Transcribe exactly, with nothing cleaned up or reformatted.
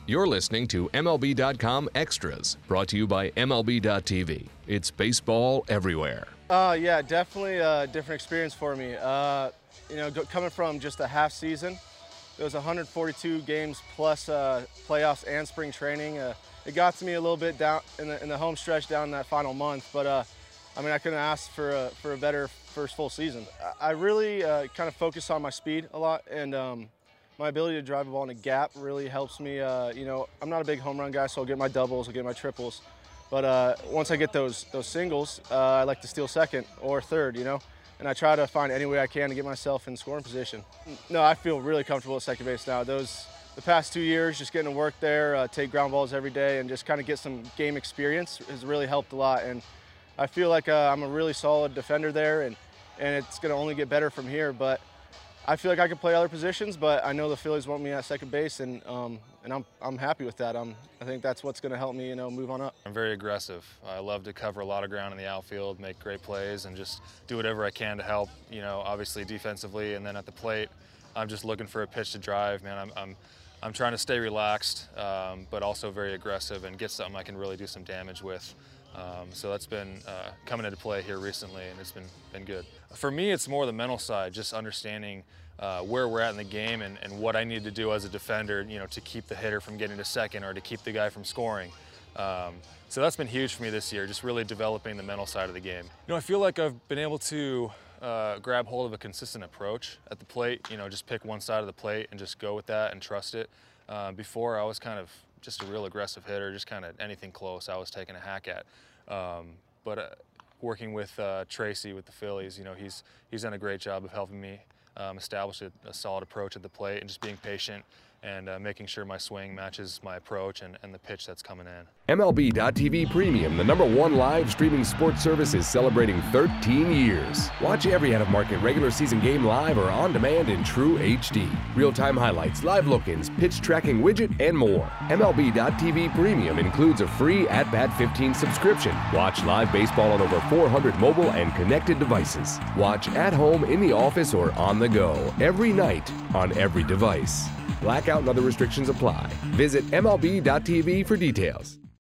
You're listening to M L B dot com Extras, brought to you by M L B dot T V. It's baseball everywhere. Uh, yeah, definitely a different experience for me. Uh, you know, go, coming from just a half season, it was one hundred forty-two games plus uh, playoffs and spring training. Uh, it got to me a little bit down in the, in the home stretch down in that final month, but uh, I mean, I couldn't ask for a, for a better first full season. I, I really uh, kind of focus on my speed a lot, and um, my ability to drive a ball in a gap really helps me. Uh, you know, I'm not a big home run guy, so I'll get my doubles, I'll get my triples. But uh, once I get those those singles, uh, I like to steal second or third, you know, and I try to find any way I can to get myself in scoring position. No, I feel really comfortable at second base now. Those the past two years, just getting to work there, uh, take ground balls every day, and just kind of get some game experience has really helped a lot. And I feel like uh, I'm a really solid defender there, and and it's going to only get better from here. But I feel like I can play other positions, but I know the Phillies want me at second base, and um, and I'm I'm happy with that. Um, I think that's what's going to help me, you know, move on up. I'm very aggressive. I love to cover a lot of ground in the outfield, make great plays, and just do whatever I can to help. You know, obviously defensively, and then at the plate, I'm just looking for a pitch to drive. Man, I'm I'm I'm trying to stay relaxed, um, but also very aggressive and get something I can really do some damage with. Um, so that's been uh, coming into play here recently, and it's been, been good. For me, it's more the mental side, just understanding uh, where we're at in the game and, and what I need to do as a defender, you know, to keep the hitter from getting to second or to keep the guy from scoring. Um, so that's been huge for me this year, just really developing the mental side of the game. You know, I feel like I've been able to uh, grab hold of a consistent approach at the plate, you know, just pick one side of the plate and just go with that and trust it. Uh, before, I was kind of just a real aggressive hitter, just kind of anything close I was taking a hack at. Um, but uh, working with uh, Tracy with the Phillies, you know, he's he's done a great job of helping me um, establish a, a solid approach at the plate and just being patient and uh, making sure my swing matches my approach and, and the pitch that's coming in. M L B dot T V Premium, the number one live streaming sports service, is celebrating thirteen years. Watch every out-of-market regular season game live or on demand in true H D. Real-time highlights, live look-ins, pitch tracking widget, and more. M L B dot T V Premium includes a free At Bat fifteen subscription. Watch live baseball on over four hundred mobile and connected devices. Watch at home, in the office, or on the go every night on every device. Blackout and other restrictions apply. Visit M L B dot T V for details.